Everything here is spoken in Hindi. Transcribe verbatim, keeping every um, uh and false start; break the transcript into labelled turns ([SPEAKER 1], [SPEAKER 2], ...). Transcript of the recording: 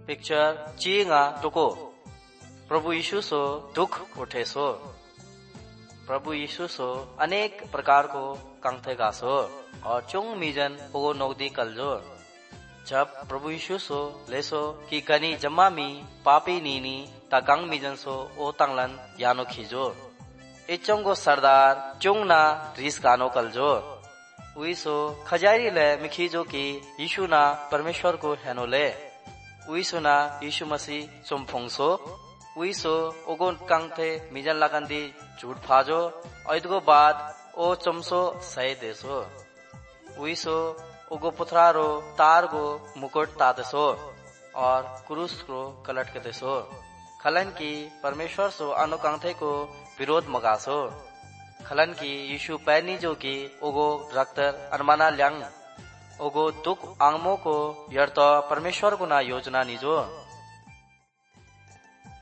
[SPEAKER 1] पिक्चर चींगा टुको प्रभु यीशु सो दुख उठे सो प्रभु यीशु सो अनेक प्रकार को कंथे गासो और चुंग मीजन ओगो नौदी कलजो जब प्रभु यीशु सो लेसो कि कनी जम्मा मी पापी नीनी तागंग मीजन सो ओ तंगलन यानो खीजो इचोंगो सरदार चुंग ना रिस गानो कलजो उइसो खजारी ले मिखीजो की यीशु ना परमेश्वर को हेनो ले उइसो ना यीशु मसीह चुमफोंगसो उइसो ओगो कंथे मिजन लगंदी झूठ फाजो ऐदगो बाद ओ चमसो सही देसो उइसो ओगो पुथरारो तार गो मुकुट तादसो और क्रूस को कलट के देसो खलन की परमेश्वर सो अनु कंथे को विरोध मगासो खलन की यीशु पैनी जो की ओगो रक्तर अनमाना ल्यांग ओगो दुख आंगमो को यर्तो परमेश्वर को ना योजना निजो